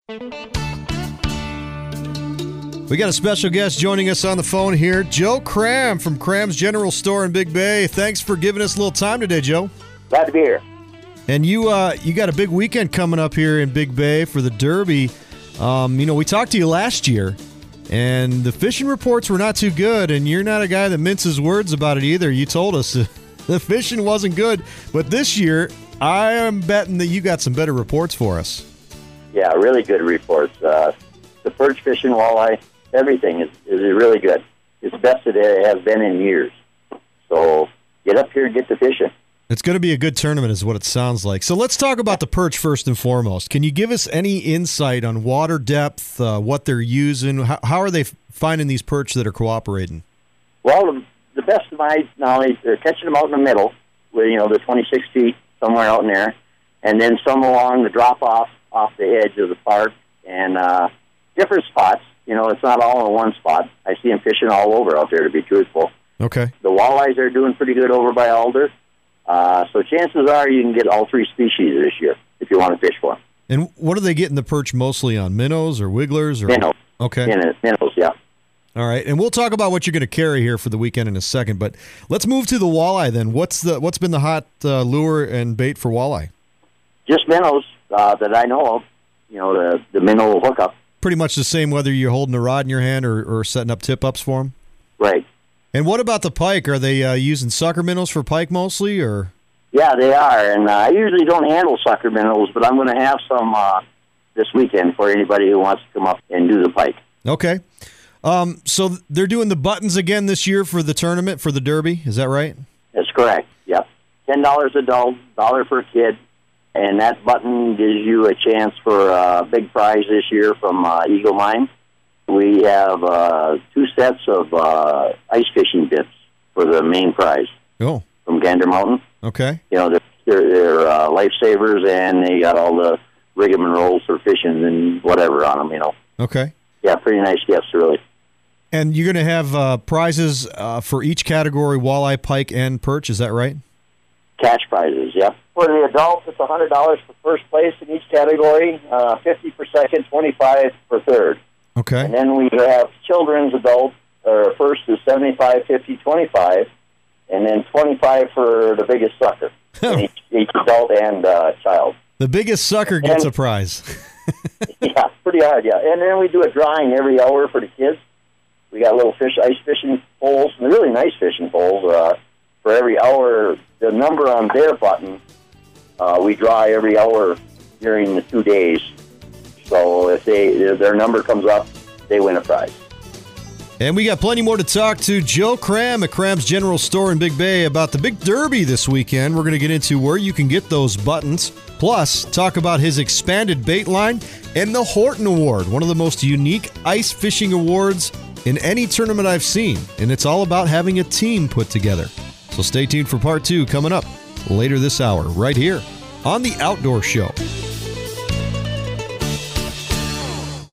We got a special guest joining us on the phone here, Joe Cram from Cram's General Store in Big Bay. Thanks for giving us a little time today, Joe. Glad to be here. And you got a big weekend coming up here in Big Bay for the Derby. We talked to you last year, and the fishing reports were not too good, and you're not a guy that minces words about it either. You told us the fishing wasn't good, but this year, I am betting that you got some better reports for us. Yeah, really good reports. The perch fishing, walleye, everything is really good. It's the best it has been in years. So get up here and get the fishing. It's going to be a good tournament is what it sounds like. So let's talk about the perch first and foremost. Can you give us any insight on water depth, what they're using? How are they finding these perch that are cooperating? Well, the best of my knowledge, they're catching them out in the middle, with the 26 feet, somewhere out in there, and then some along the drop-off off the edge of the park, and different spots. It's not all in one spot. I see them fishing all over out there, to be truthful. Okay. The walleyes are doing pretty good over by Alder. So chances are you can get all three species this year if you want to fish for them. And what are they getting the perch mostly on? Minnows or wigglers? Minnows. Okay. Minnows, yeah. All right, and we'll talk about what you're going to carry here for the weekend in a second, but let's move to the walleye then. What's been the hot lure and bait for walleye? Just minnows that I know of, the minnow hookup. Pretty much the same whether you're holding a rod in your hand or setting up tip-ups for them? Right. And what about the pike? Are they using sucker minnows for pike mostly, or? Yeah, they are, and I usually don't handle sucker minnows, but I'm going to have some this weekend for anybody who wants to come up and do the pike. Okay. So they're doing the buttons again this year for the tournament, for the Derby, is that right? That's correct, yep. $10 adult, $1 for a kid, and that button gives you a chance for a big prize this year from Eagle Mine. We have 2 sets of ice fishing bits for the main prize. Oh. From Gander Mountain. Okay. They're lifesavers, and they got all the rig'em and rolls for fishing and whatever on them, Okay. Yeah, pretty nice gifts, really. And you're going to have prizes for each category, walleye, pike, and perch, is that right? Cash prizes, yep. For the adults, it's $100 for first place in each category, 50 for second, 25 for third. Okay. And then we have children's adult, first is 75, 50, 25, and then 25 for the biggest sucker, each adult and child. The biggest sucker gets a prize. Yeah, pretty hard, yeah. And then we do a drawing every hour for the kids. We got little ice fishing poles, and really nice fishing poles. For every hour, the number on their button, we draw every hour during the 2 days. So if their number comes up, they win a prize. And we got plenty more to talk to Joe Cram at Cram's General Store in Big Bay about the big Derby this weekend. We're going to get into where you can get those buttons, plus talk about his expanded bait line and the Horton Award, one of the most unique ice fishing awards in any tournament I've seen. And it's all about having a team put together. So stay tuned for part 2 coming up later this hour, right here on The Outdoor Show.